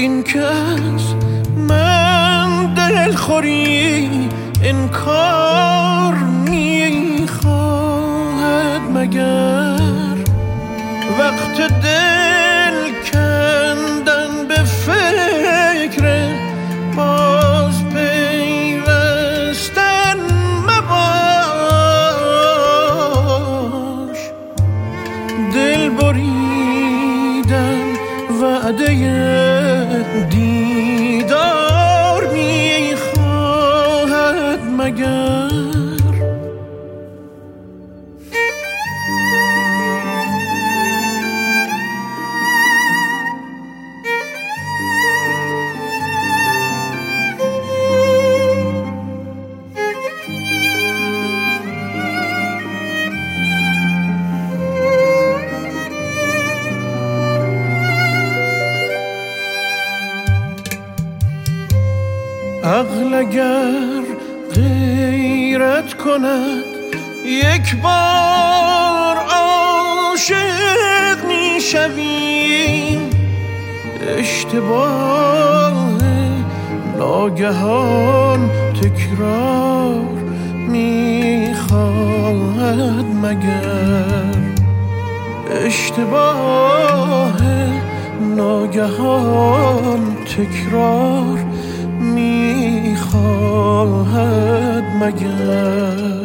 این که از من دلخوری انکار میخواهد مگر وقت دل کندن به فکر باز پیوستن مباش دل بریدن وعده دیدار میخواهد مگر عقل اگر غیرت کند یک بار عاشق میشویم اشتباه ناگهان تکرار میخواهد مگر اشتباه ناگهان تکرار میخواهد مگر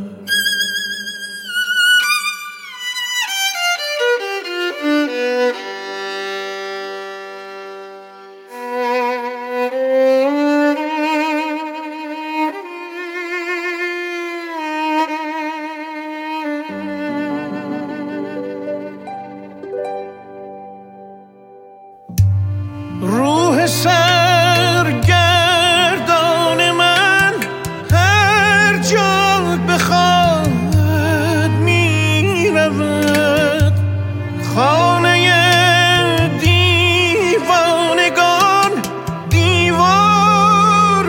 روح سرگردان من هر جا بخواهد میرود خانه دیوانگان دیوار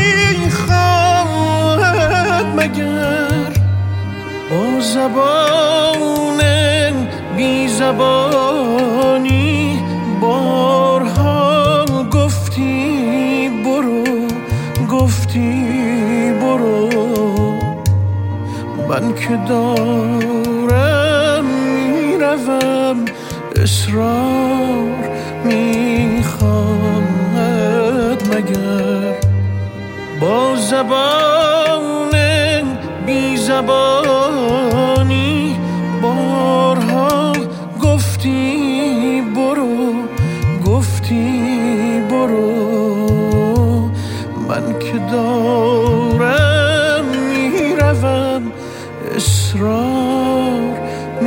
میخواهد مگر با زبان بی زبانی بارها گفتی برو من که دارم میروم اصرار میخواهد مگر با زبان بی زبانی بارها گفتی برو من که دارم میروم اصرار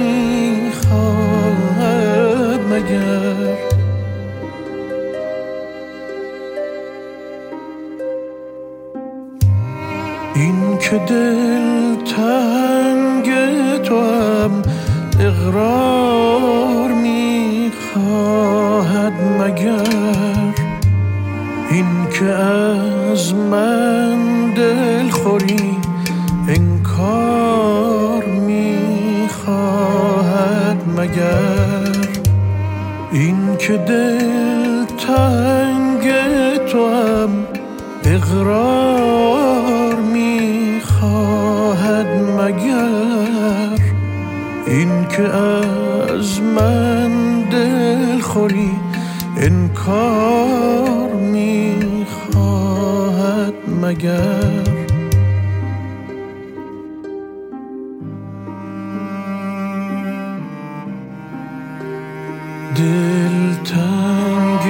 میخواهد مگر این که دل تنگ تو هم اقرار میخواهد مگر این که از من دلخوری انکار میخواهد مگر این که دل تنگ تو هم اقرار میخواهد مگر این که از من دلخوری انکار میخواهد مگر دل تنگ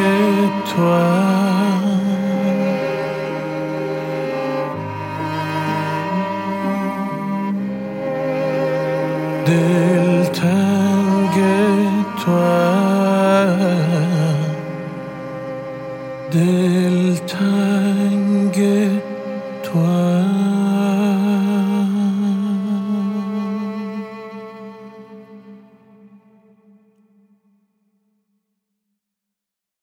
توام دل تنگ توام دل تنگ توام